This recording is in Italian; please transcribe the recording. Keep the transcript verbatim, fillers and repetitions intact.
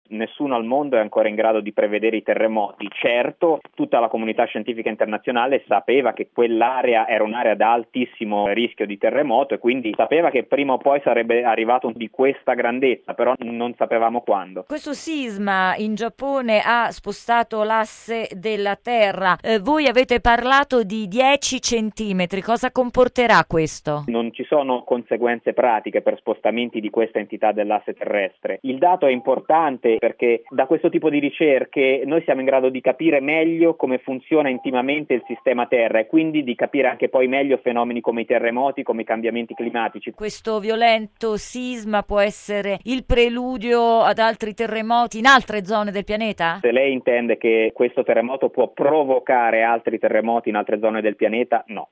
Nessuno al mondo è ancora in grado di prevedere i terremoti. Certo, tutta la comunità scientifica internazionale sapeva che quell'area era un'area ad altissimo rischio di terremoto e quindi sapeva che prima o poi sarebbe arrivato di questa grandezza, però non sapevamo quando. Questo sisma in Giappone ha spostato l'asse della Terra. Eh, voi avete parlato di dieci centimetri. Cosa comporterà questo? Non ci sono conseguenze pratiche per spostamenti di questa entità dell'asse terrestre. Il dato è importante perché da questo tipo di ricerche noi siamo in grado di capire meglio come funziona intimamente il sistema Terra e quindi di capire anche poi meglio fenomeni come i terremoti, come i cambiamenti climatici. Questo violento sisma può essere il preludio ad altri terremoti in altre zone del pianeta? Se lei intende che questo terremoto può provocare altri terremoti in altre zone del pianeta, no.